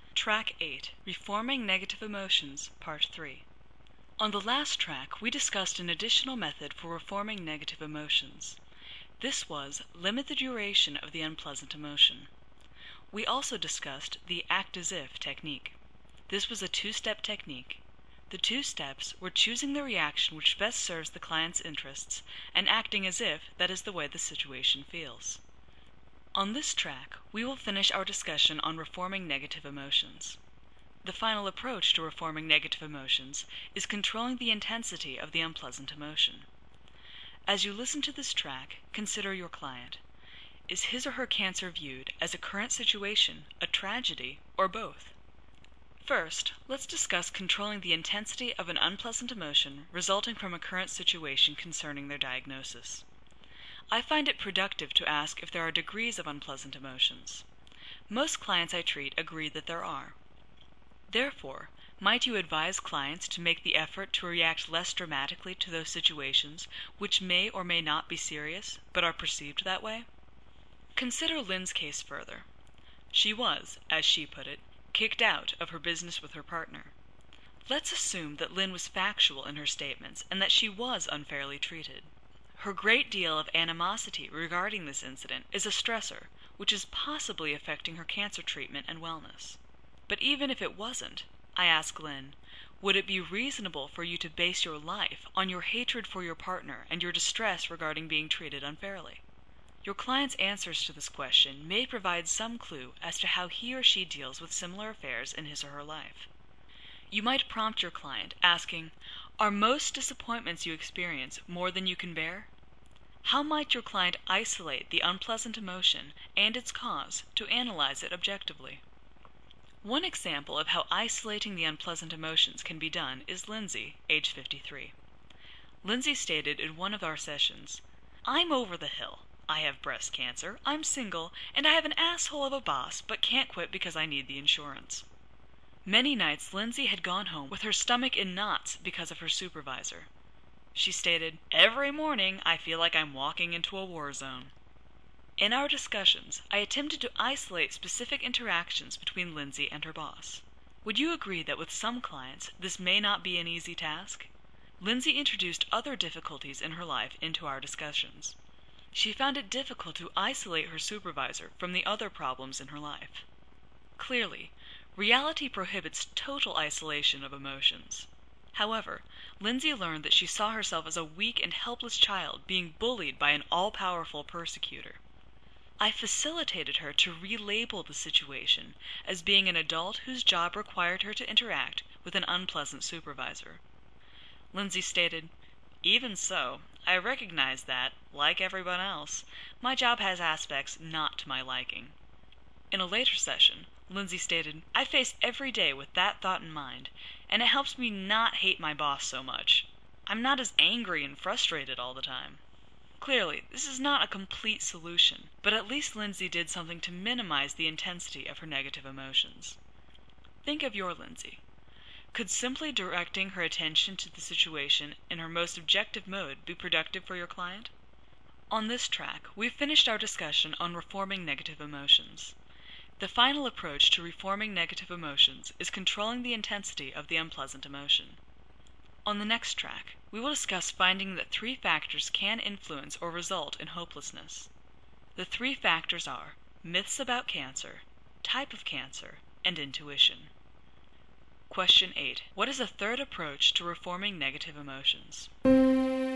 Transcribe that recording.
Track 8, Reforming Negative Emotions, Part 3. On the last track, we discussed an additional method for reforming negative emotions. This was limit the duration of the unpleasant emotion. We also discussed the act as if technique. This was a two-step technique. The two steps were choosing the reaction which best serves the client's interests and acting as if that is the way the situation feels. On this track, we will finish our discussion on reforming negative emotions. The final approach to reforming negative emotions is controlling the intensity of the unpleasant emotion. As you listen to this track, consider your client. Is his or her cancer viewed as a current situation, a tragedy, or both? First, let's discuss controlling the intensity of an unpleasant emotion resulting from a current situation concerning their diagnosis. I find it productive to ask if there are degrees of unpleasant emotions. Most clients I treat agree that there are. Therefore, might you advise clients to make the effort to react less dramatically to those situations which may or may not be serious, but are perceived that way? Consider Lynn's case further. She was, as she put it, kicked out of her business with her partner. Let's assume that Lynn was factual in her statements and that she was unfairly treated. Her great deal of animosity regarding this incident is a stressor, which is possibly affecting her cancer treatment and wellness. But even if it wasn't, I ask Lynn, would it be reasonable for you to base your life on your hatred for your partner and your distress regarding being treated unfairly? Your client's answers to this question may provide some clue as to how he or she deals with similar affairs in his or her life. You might prompt your client, asking, "Are most disappointments you experience more than you can bear?" How might your client isolate the unpleasant emotion and its cause to analyze it objectively? One example of how isolating the unpleasant emotions can be done is Lindsay, age 53. Lindsay stated in one of our sessions, "I'm over the hill. I have breast cancer, I'm single, and I have an asshole of a boss but can't quit because I need the insurance." Many nights Lindsay had gone home with her stomach in knots because of her supervisor. She stated, "Every morning I feel like I'm walking into a war zone." In our discussions, I attempted to isolate specific interactions between Lindsay and her boss. Would you agree that with some clients this may not be an easy task? Lindsay introduced other difficulties in her life into our discussions. She found it difficult to isolate her supervisor from the other problems in her life. Clearly, reality prohibits total isolation of emotions. However, Lindsay learned that she saw herself as a weak and helpless child being bullied by an all-powerful persecutor. I facilitated her to relabel the situation as being an adult whose job required her to interact with an unpleasant supervisor. Lindsay stated, "Even so, I recognize that, like everyone else, my job has aspects not to my liking." In a later session, Lindsay stated, "I face every day with that thought in mind, and it helps me not hate my boss so much. I'm not as angry and frustrated all the time." Clearly, this is not a complete solution, but at least Lindsay did something to minimize the intensity of her negative emotions. Think of your Lindsay. Could simply directing her attention to the situation in her most objective mode be productive for your client? On this track, we've finished our discussion on reforming negative emotions. The final approach to reforming negative emotions is controlling the intensity of the unpleasant emotion. On the next track, we will discuss finding that 3 factors can influence or result in hopelessness. The 3 factors are myths about cancer, type of cancer, and intuition. Question 8. What is a third approach to reforming negative emotions?